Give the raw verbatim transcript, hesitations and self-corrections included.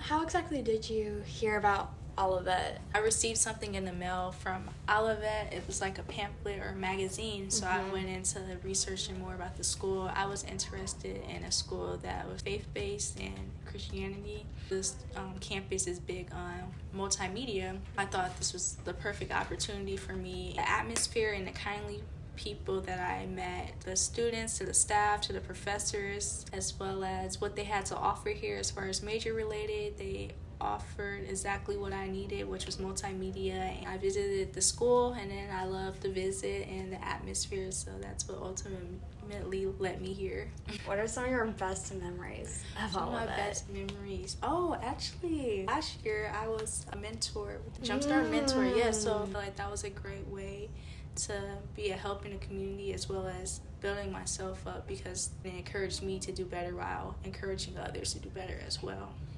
How exactly did you hear about Olivet? I received something in the mail from Olivet. It was like a pamphlet or a magazine, so mm-hmm. I went into researching more about the school. I was interested in a school that was faith-based and Christianity. This um, campus is big on multimedia. I thought this was the perfect opportunity for me. The atmosphere and the kindly people that I met, the students, to the staff, to the professors, as well as what they had to offer here as far as major related, they offered exactly what I needed, which was multimedia. And I visited the school, and then I loved the visit and the atmosphere, so that's what ultimately led me here. What are some of your best memories of all of of my it? best memories? Oh, actually, last year I was a mentor with the Jumpstart mm. Mentor. Yeah, so I feel like that was a great way to be a help in the community as well as building myself up, because they encouraged me to do better while encouraging others to do better as well.